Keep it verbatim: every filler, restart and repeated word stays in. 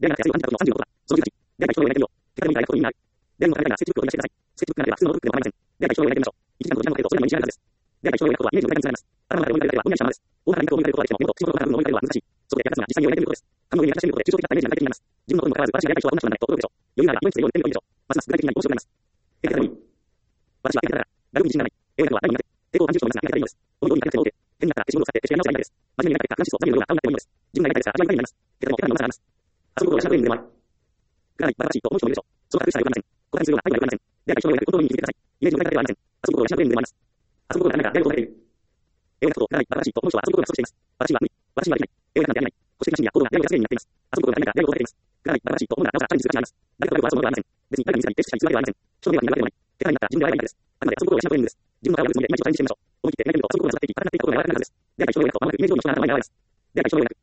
ではなくて、安全確保のさんじゅうのことは、そのじゅうはち、では対象をやめてみよう。結果でもいいから約束になる。でも、の設置ブックを取り出してください。設置ブックがなければ、普通のノートブックでも構いません。では対象をやめてみましょう。いちじかんとごじかんの程度、それでも一時間のはずです。では対象をやめることはイメージを大切にされます。あなたの中で追いかければ、本来したままです。大幅なリンクを追いかけることはできても、メモと仕事からの追いかけるは難しい。そこで役立つのは実際に追いかけることです。紙の上に書き出してみることで、抽象的なイメージが具体的になります。自分の声にもかかわらず、私がやりたい人はこんな人なんだねと驚くでしょう。余裕があれば、良いつで用に言ってみるといいでしょう。ますます具体的になり面白くなります。ええ、でもいい。私はええだから、誰も自信がない。ええだから、何も苦手。抵抗を感じる人もいますが、やりたいいのです。思い通りになくても OK。変になったら消しゴムを使って消しやり直せばいいだけです。真面目になりたいか、感指数を下げるような顔になってもいいのです。自分がやりたいですが、味わい深いになります。けれども、手紙の長さがあります。あそこを私のブレインでもある。がない、バカらしいと思う人もいるでしょう。その堅苦しさはよくありません。小手にするような愛はよくありません。では対象をやめてコントロールに気づいてください。イメージの使い方ではありません。あそこを私のブレインでもあります。あそこを何かやることができる。絵を描くことがない、バカらしいと思う人はあそこを不足しています。私は無理。私はできない。絵を描くなんてやれない。保守的な心理や行動がやることがすでになっています。あそこを何かやることができます。がない、バカらしいと思うなら、なおさらチャレンジする価値があります。誰かと力を争うのではありません。別に誰かに見せたり、テストしたりするわけではありません。人の目は気になるわけでもない。手紙になったら自分でやればいいだけです。あくまであそこを私のブレインです。自分の顔をやるつもりで今一度チャレンジしてみましょう。思い切って描いてみると、あそこを使っていき、硬くなっていったことが柔らかくなるはずです。では対象を描くと、まもなくイメージを見失う頭が柔らかいです。では対象を描く。